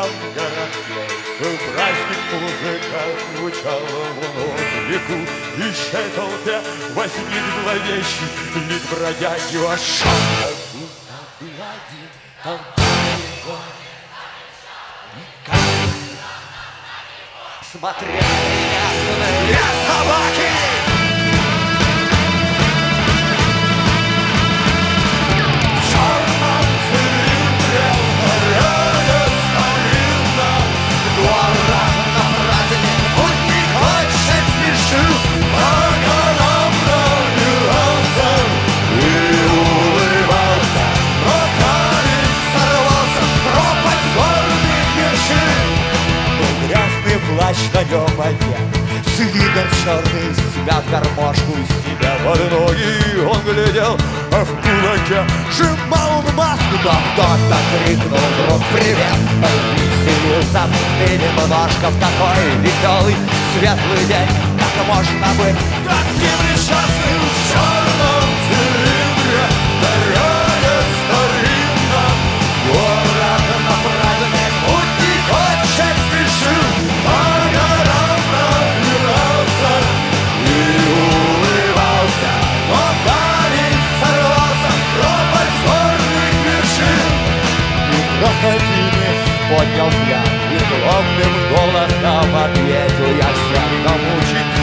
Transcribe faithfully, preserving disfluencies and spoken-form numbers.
там городке. Был праздник, музыка звучала в веку, и ще толпе возник зловещий лик бродяги вошел. Как будто бы один толпой его. Смотрели ясные собаки. Плащ на нем одет, свитер черный, снят гармошку с себя под ноги. Он глядел, а в кулаке сжимал он маску. Но кто-то крикнул вдруг привет. Веселился ты немножко в такой веселый, светлый день. Как можно быть таким несчастным в черном цилиндре? Дорога старинна, город на праздник, путник очень спешил. Проходимец поднял взгляд и злобным голосом ответил: я всех замучить